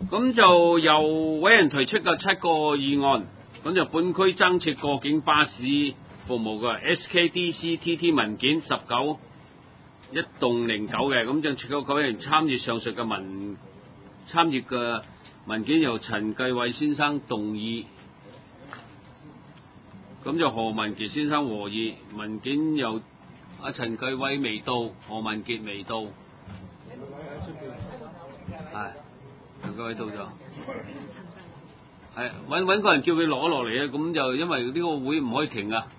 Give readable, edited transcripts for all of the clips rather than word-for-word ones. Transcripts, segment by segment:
咁就由委員提出嘅7個議案，咁就本區增設過境巴士服務嘅 SKDCTT 文件19-10-9嘅，咁就7個委員參與上述嘅文件由陳繼偉先生動議，咁就何文傑先生和議，文件由陳繼偉未到，何文傑未到，係陳繼偉到咗，係揾個人叫佢攞落嚟啊！咁就因為呢個會唔可以停啊。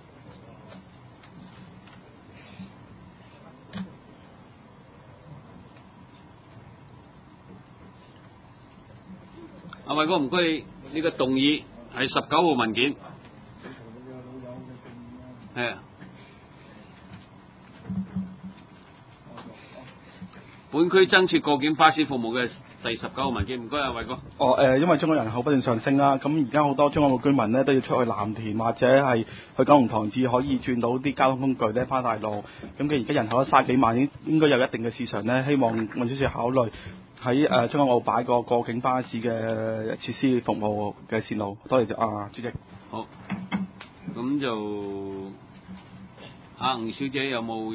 阿偉哥唔該你，呢個動議係19號文件，係啊。本區增設過境巴士服務嘅第19號文件，唔該啊，偉哥。 因為中國人口不斷上升啦，咁而家好多中國嘅居民咧都要出去藍田或者係去九龍塘至可以轉到啲交通工具咧返大陸。咁佢而家人口都30幾萬，應該有一定嘅市場咧，希望運輸署考慮喺將軍澳擺個過境巴士嘅設施服務嘅線路。多謝主席。 好，咁就吳小姐有冇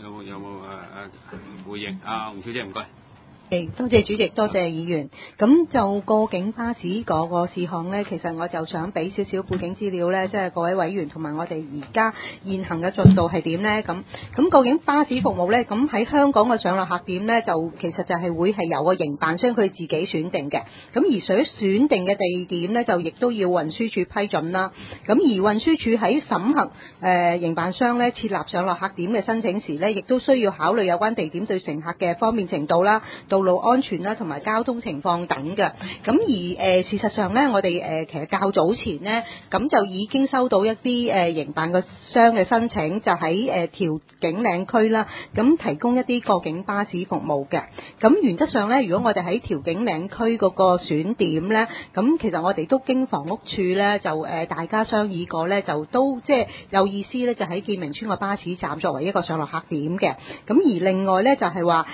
回應？吳小姐唔該。 多謝主席，多謝議員。咁就過境巴士嗰個事項呢，其實我就想俾少少背景資料呢，即係各位委員同埋我哋而家現行嘅進度係點呢？咁過境巴士服務呢，咁喺香港嘅上落客點呢，就其實就係會係由個營辦商佢自己選定嘅。咁而所選定嘅地點呢，就亦都要運輸署批准啦。咁而運輸署喺審核營辦商呢設立上落客點嘅申請時呢，亦都需要考慮有關地點對乘客嘅方便程度啦、道路安全啦，同埋交通情況等嘅。咁而事實上呢，我哋其實較早前呢，咁就已經收到一啲營辦嘅商嘅申請，就喺調景嶺區啦，咁提供一啲過境巴士服務嘅。咁原則上呢，如果我哋喺調景嶺區嗰個選點呢，咁其實我哋都經房屋處呢，就大家商議過呢，就都即係有意思呢，就喺建明村個巴士站作為一個上落客點嘅。咁而另外呢，就係話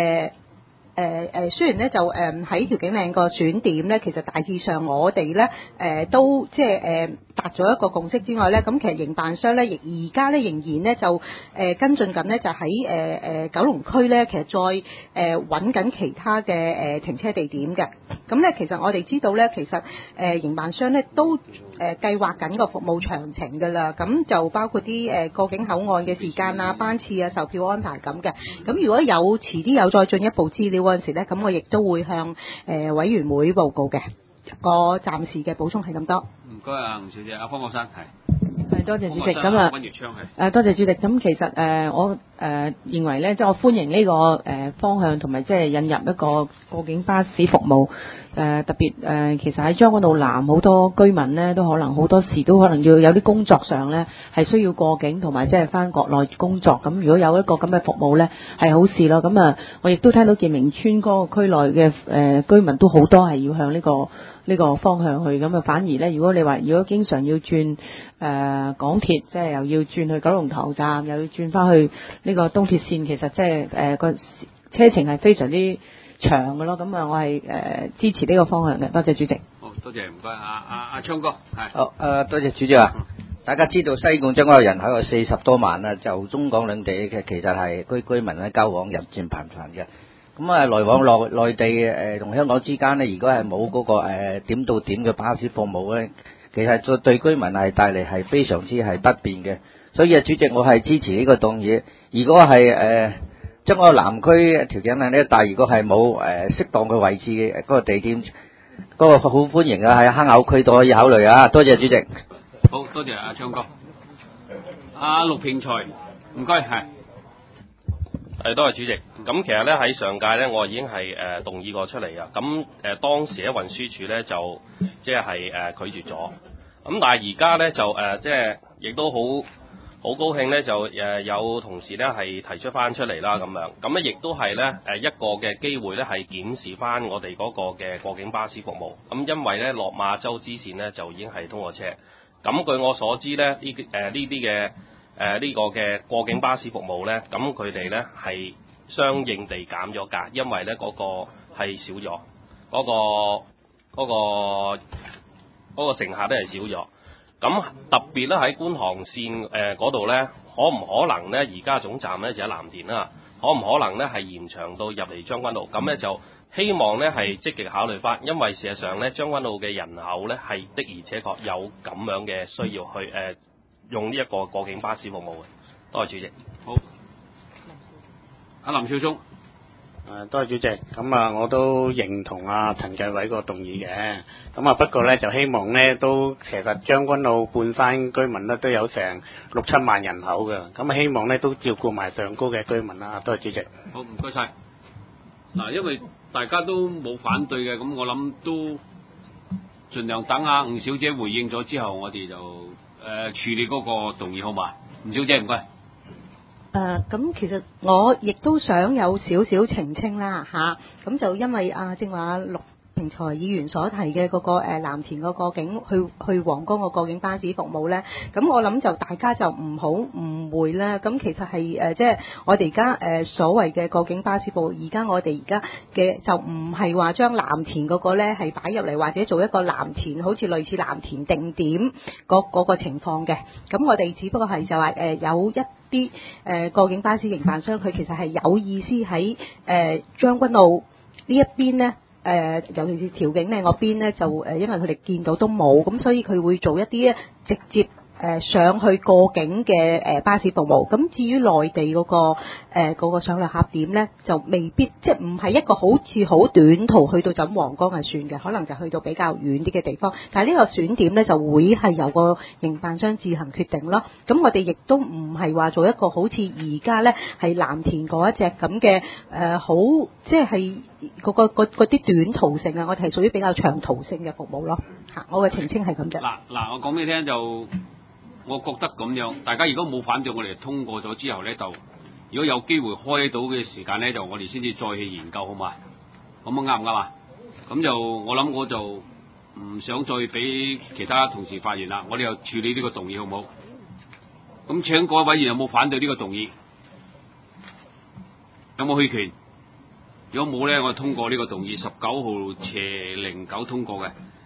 雖然咧就喺調景嶺個選點咧，其實大致上我哋咧都即係達咗一個共識之外咧，咁其實營辦商咧亦而家咧仍然咧就跟進緊咧，就喺九龍區咧，其實再揾緊其他嘅停車地點嘅。咁咧其實我哋知道咧，其實營辦商咧都計劃緊個服務詳情㗎啦。咁就包括啲過境口岸嘅時間啊、班次啊、售票安排咁嘅。咁如果有遲啲有再進一步資料嗰陣時咧，咁我亦都會向委員會報告嘅。我暫時嘅補充係咁多。 唔該啊，吳小姐，阿方國生係。 多謝主席。咁啊，多謝主席。咁其實我認為咧，即係我歡迎呢個方向，同埋即係引入一個過境巴士服務。特別其實喺將軍澳南好多居民咧，都可能好多時都可能要有啲工作上咧係需要過境，同埋即係翻國內工作。咁如果有一個咁嘅服務咧，係好事咯。咁啊，我亦都聽到建明村嗰個區內嘅居民都好多係要向呢個方向去。咁啊，反而咧，如果經常要轉港鐵，即係又要轉去九龍塘站，又要轉翻去呢個東鐵線，其實即係個車程係非常之長嘅咯。咁啊，我係支持呢個方向嘅。多謝主席。 好，多謝，唔該。阿昌哥係。 好，多謝主席啊。大家知道西貢將軍澳人口有40多萬啦，就中港兩地嘅其實係居民咧交往日漸頻繁嘅。咁啊，來往內地同香港之間呢，如果係冇嗰個點到點嘅巴士服務咧，其實對居民係帶嚟係非常之係不便嘅。所以啊，主席，我係支持呢個動議。如果係將個南區調景嶺呢，但係如果係冇適當嘅位置嘅嗰個地點，嗰個好歡迎啊，喺坑口區都可以考慮啊。多謝主席。 好多謝阿昌哥。阿陸平才，唔該係。 多謝主席。咁其實咧喺上屆咧，我已經係動議過出嚟噶。咁當時喺運輸署咧就即係拒絕咗。咁但係而家咧就即係亦都好高興咧，就有同事咧係提出翻出嚟啦咁樣。咁咧亦都係咧一個嘅機會咧係檢視翻我哋嗰個嘅過境巴士服務。咁因為咧落馬洲支線咧就已經係通過車。咁據我所知咧，呢啲嘅呢個嘅過境巴士服務咧，咁佢哋咧係相應地減咗價，因為咧嗰個係少咗。 嗰個乘客都係少咗。咁特別咧喺觀塘線嗰度咧，可唔可能咧而家總站咧就喺藍田啦，可唔可能咧係延長到入嚟將軍澳？咁咧就希望咧係積極考慮翻，因為事實上咧將軍澳嘅人口咧係的而且確有咁樣嘅需要去用呢一個過境巴士服務嘅。多謝主席。 好，阿林少聰。 多謝主席。咁啊，我都認同陳繼偉個動議嘅。咁啊，不過咧就希望咧都其實將軍澳半山居民咧都有成6-7萬人口嘅。咁啊，希望咧都照顧埋上高嘅居民啦。多謝主席。 好，唔該晒。嗱，因為大家都冇反對嘅，咁我諗都盡量等下吳小姐回應咗之後，我哋就處理嗰個動議好嘛？吳小姐唔該。 咁其實我亦都想有少少澄清啦嚇，咁就因為正話陸平才議員所提嘅嗰個藍田個過境去皇崗個過境巴士服務咧，咁我諗就大家就唔好誤會啦。咁其實係即係我哋而家所謂嘅過境巴士服務，而家我哋而家嘅就唔係話將藍田嗰個咧係擺入嚟，或者做一個藍田好似類似藍田定點嗰個情況嘅。咁我哋只不過係就話有一啲過境巴士營辦商，佢其實係有意思喺將軍澳呢一邊咧。尤其是調景嶺嗰邊咧，就因為佢哋見到都冇，咁所以佢會做一啲直接上去過境嘅巴士服務。咁至於內地嗰個上落客點咧，就未必即係唔係一個好似好短途去到就皇崗係算嘅，可能就去到比較遠啲嘅地方。但係呢個選點咧就會係由個營辦商自行決定咯。咁我哋亦都唔係話做一個好似而家咧係藍田嗰一隻咁嘅好即係嗰啲短途性啊，我哋係屬於比較長途性嘅服務咯。嚇，我嘅澄清係咁啫。 嗱，我講俾你聽就。我覺得咁樣，大家如果冇反對，我哋通過咗之後咧，就如果有機會開到嘅時間咧，就我哋先至再去研究，好嘛？咁啱唔啱啊？咁就我諗我就唔想再俾其他同事發言啦，我哋又處理呢個動議好唔好？咁請各位委員有冇反對呢個動議？有冇棄權？如果冇咧，我通過呢個動議19號/09通過嘅。